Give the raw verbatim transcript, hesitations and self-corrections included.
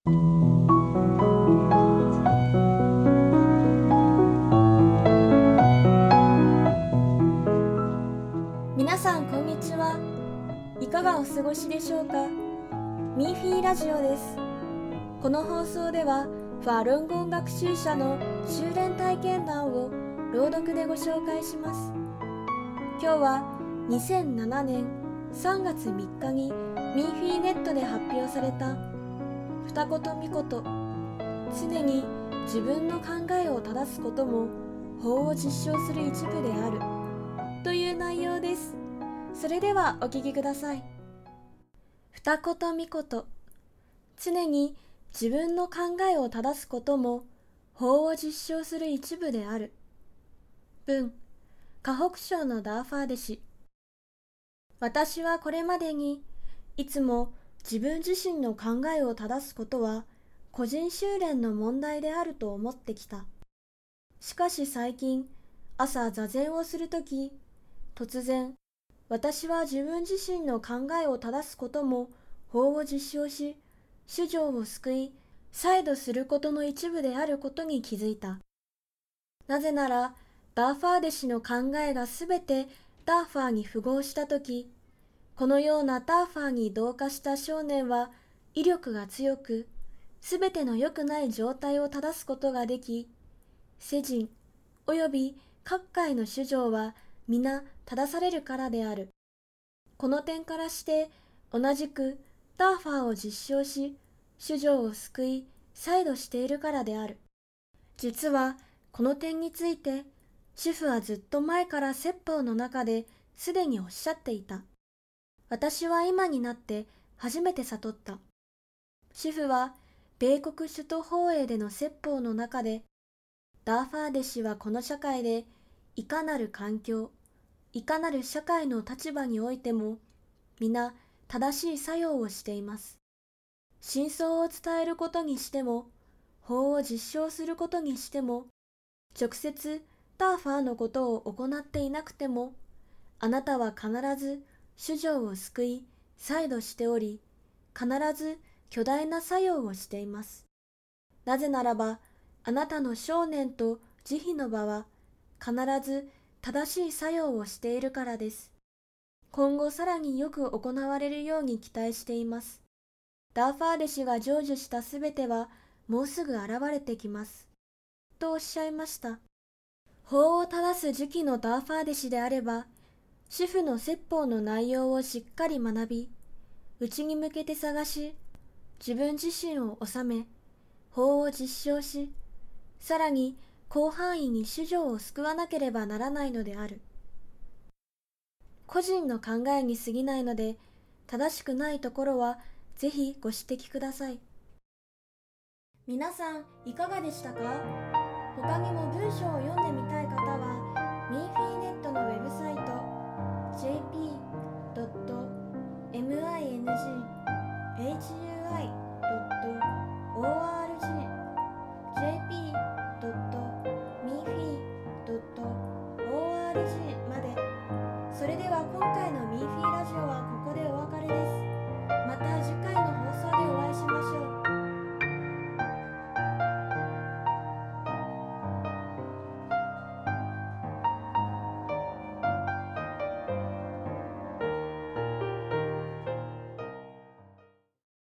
皆さんこんにちは。いかがお過ごしでしょうか。ミーフィーラジオです。この放送ではファルンゴン学習者の修練体験談を朗読でご紹介します。今日はにせんななねんさんがつみっかにミーフィーネットで発表された二言三言、常に自分の考えを正すことも法を実証する一部であるという内容です。それではお聞きください。二言三言、常に自分の考えを正すことも法を実証する一部である。文、河北省のダーファー弟子。私はこれまでにいつも自分自身の考えを正すことは個人修練の問題であると思ってきた。しかし最近、朝座禅をするとき、突然、私は自分自身の考えを正すことも法を実証し、衆生を救い、再度することの一部であることに気づいた。なぜなら、ダーファー弟子の考えがすべてダーファーに符合したとき、このようなダーファーに同化した少年は威力が強く、すべての良くない状態を正すことができ、世人および各界の衆生は皆正されるからである。この点からして同じくダーファーを実証し、衆生を救い再度しているからである。実はこの点について主婦はずっと前から説法の中ですでにおっしゃっていた。私は今になって初めて悟った。主婦は米国首都法営での説法の中で、ダーファー弟子はこの社会でいかなる環境、いかなる社会の立場においても皆正しい作用をしています。真相を伝えることにしても、法を実証することにしても、直接ダーファーのことを行っていなくても、あなたは必ず衆生を救い再度しており、必ず巨大な作用をしています。なぜならば、あなたの少年と慈悲の場は必ず正しい作用をしているからです。今後さらによく行われるように期待しています。ダーファー弟子が成就したすべてはもうすぐ現れてきます。とおっしゃいました。法を正す時期のダーファー弟子であれば、主婦の説法の内容をしっかり学び、内に向けて探し、自分自身を治め、法を実証し、さらに広範囲に衆生を救わなければならないのである。個人の考えに過ぎないので、正しくないところはぜひご指摘ください。皆さんいかがでしたか？他にも文章を読んでみたい方は、ミーフィーネットのウェブサイト ジェーピードットミングハイドットオーアールジー ジェーピー